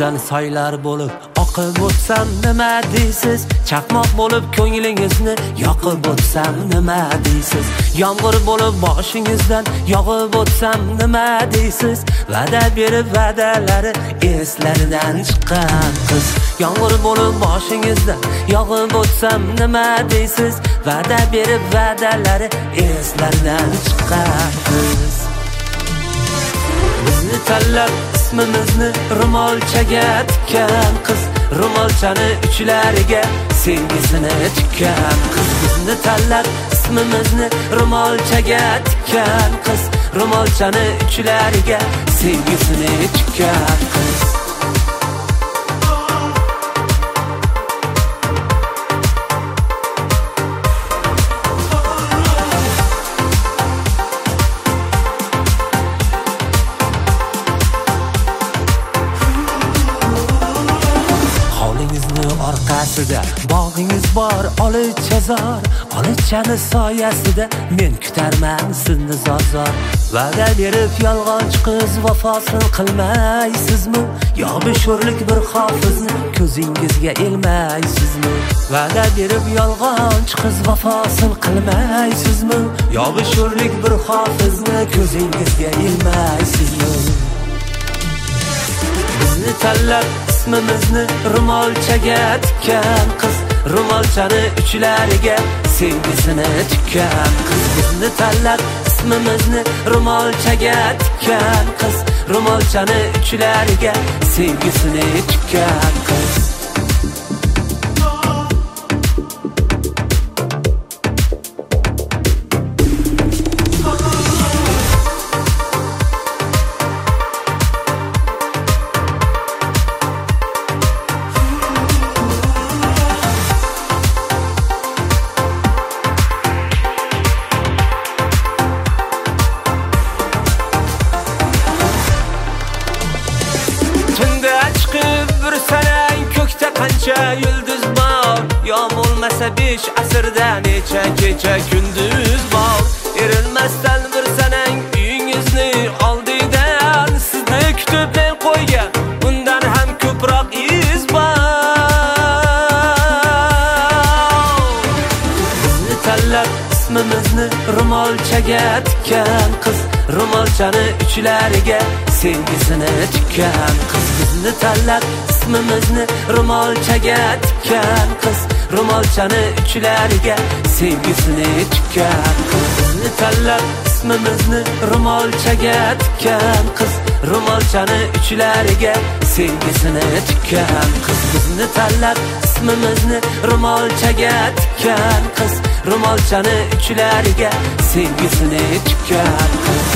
ko'zingizdan soylar bo'lib oqib o'tsam nima deysiz? Chaqmoq bo'lib ko'nglingizni yoqib o'tsam nima deysiz? Yomg'ir bo'lib boshingizdan yog'ib o'tsam nima deysiz? Va'da berib va'dalari eslaridan chiqqan qiz. Yomg'ir bo'lib boshingizdan yog'ib o'tsam nima deysiz? Va'da berib va'dalari eslaridan chiqqan qiz. Bizni tanlab ismimizni ro'molchaga tikkan qiz. Ro'molchani uchlariga sevgisini tikkan qiz. Bizni tanlab ismimizni ro'molchaga tikkan qiz. Ro'molchani uchlariga sevgisini tikkan qiz. Orqasida bog'ingiz bor, olichazor. Olichani soyasida men kutarman sizni zor-zor. Va'da berib yolg'onchi qiz vafosini qilmaysizmi? Yo beshorlik bir hofizni ko'zingizga ilmaysizmi? Va'da berib yolg'onchi qiz vafosini qilmaysizmi? Yo beshorlik bir hofizni ko'zingizga ilmaysizmi? Bizni tanlab ismimizni ro'molchaga tikkan qiz. Ro'molchani uchlariga sevgisini tikkan qiz. Bizni tanlab ismimizni ro'molchaga tikkan qiz. Ro'molchani uchlariga sevgisini tikkan qiz. Qancha yulduz bor, yom bo'lmasa 5 asrda necha kecha kunduz bor. Erinmasdan bir sanang uyingizni oldidan sizni kutib men qo'ygan bundan ham ko'proq iz bor. Bizni tanlab ismimizni ro'molchaga tikkan qiz. Ro'molchani uchlariga sevgisini tikkan qiz. Bizni tanlab ismimizni ro'molchaga tikkan qiz. Ro'molchani uchlariga sevgisini tikkan qiz. Bizni tanlab ismimizni ro'molchaga tikkan qiz. Ro'molchani uchlariga sevgisini tikkan qiz. Bizni tanlab ismimizni ro'molchaga tikkan qiz. Ro'molchani uchlariga sevgisini tikkan qiz.